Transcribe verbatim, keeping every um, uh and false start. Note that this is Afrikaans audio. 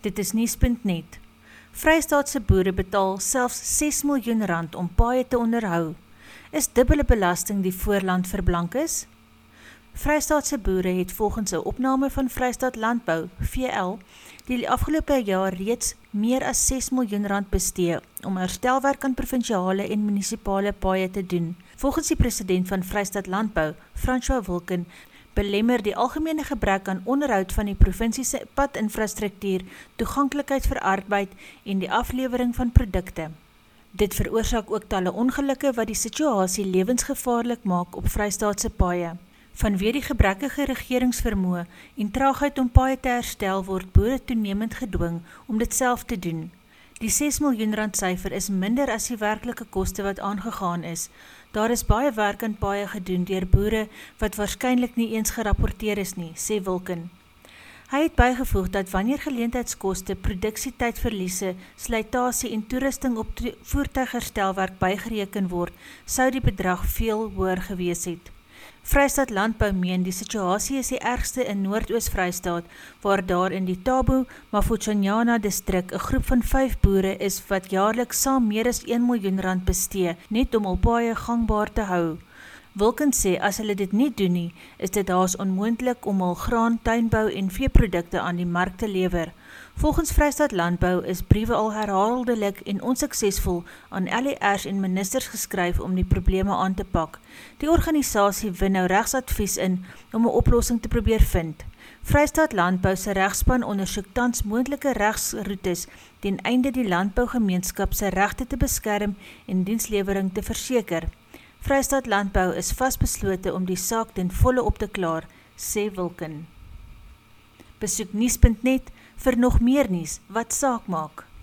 Dit is nuus punt net. Vrystaatse boere betaal selfs ses miljoen rand om paaie te onderhou. Is dubbele belasting die voorland vir blankes? Vrystaatse boere het volgens 'n opname van Vrystaat Landbou, V L, die afgelope jaar reeds meer as ses miljoen rand bestee om herstelwerk aan provinsiale en munisipale paaie te doen. Volgens die president van Vrystaat Landbou, François Wilken, belemmer die algemene gebrek aan onderhoud van die provinsie se padinfrastruktuur, toeganklikheid vir arbeid en die aflewering van produkte. Dit veroorsaak ook talle ongelukke wat die situasie lewensgevaarlik maak op Vrystaatse paaie. Vanweë die gebrekkige regeringsvermoë en traagheid om paaie te herstel, word boere toenemend gedwing om dit self te doen. Die ses miljoen rand syfer is minder as die werklike koste wat aangegaan is. Daar is baie werk aan paaie gedoen deur boere wat waarskynlik nie eens gerapporteer is nie, sê Wilken. Hy het bygevoeg dat wanneer geleentheidskoste, produksietydverliese, slytasie en toerusting op voertuigherstelwerk bygereken word, sou die bedrag veel hoër gewees het. Vrystaat Landbou meen die situasie is die ergste in Noordoos-Vrystaat, waar daar in die Tabo Mafutshanyana distrik 'n groep van vyf boere is wat jaarliks saam meer as een miljoen rand bestee, net om hul paaie gangbaar te hou. Wilken sê as hulle dit nie doen nie, is dit haas onmoontlik om hul graan, tuinbou en veeprodukte aan die mark te lewer. Volgens Vrystaat Landbou is briewe al herhaaldelik en onsuksesvol aan L E Rs en ministers geskryf om die probleme aan te pak. Die organisasie win nou regsadvies in om 'n oplossing te probeer vind. Vrystaat Landbou se regspan ondersoek tans moontlike regsroetes ten einde die landbougemeenskap se regte te beskerm en dienslewering te verseker. Vrystaat Landbou is vasbeslote om die saak ten volle op te klaar, sê Wilken. Besoek nuus punt net vir nog meer nuus wat saak maak.